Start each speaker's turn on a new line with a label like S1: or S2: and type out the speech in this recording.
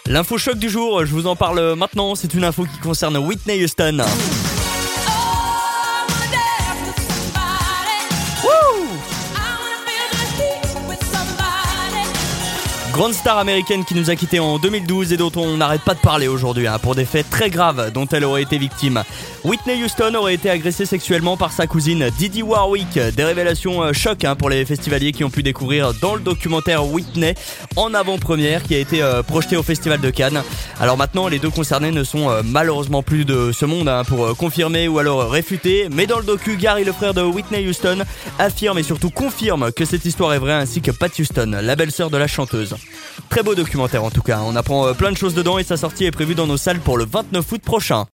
S1: L'info choc du jour, je vous en parle maintenant, c'est une info qui concerne Whitney Houston. Grande star américaine qui nous a quittés en 2012 et dont on n'arrête pas de parler aujourd'hui pour des faits très graves dont elle aurait été victime. Whitney Houston aurait été agressée sexuellement par sa cousine Didi Warwick. Des révélations choc pour les festivaliers qui ont pu découvrir dans le documentaire Whitney en avant-première qui a été projeté au Festival de Cannes. Alors maintenant, les deux concernés ne sont malheureusement plus de ce monde pour confirmer ou alors réfuter. Mais dans le docu, Gary, le frère de Whitney Houston, affirme et surtout confirme que cette histoire est vraie, ainsi que Pat Houston, la belle-sœur de la chanteuse. Très beau documentaire en tout cas, on apprend plein de choses dedans et sa sortie est prévue dans nos salles pour le 29 août prochain.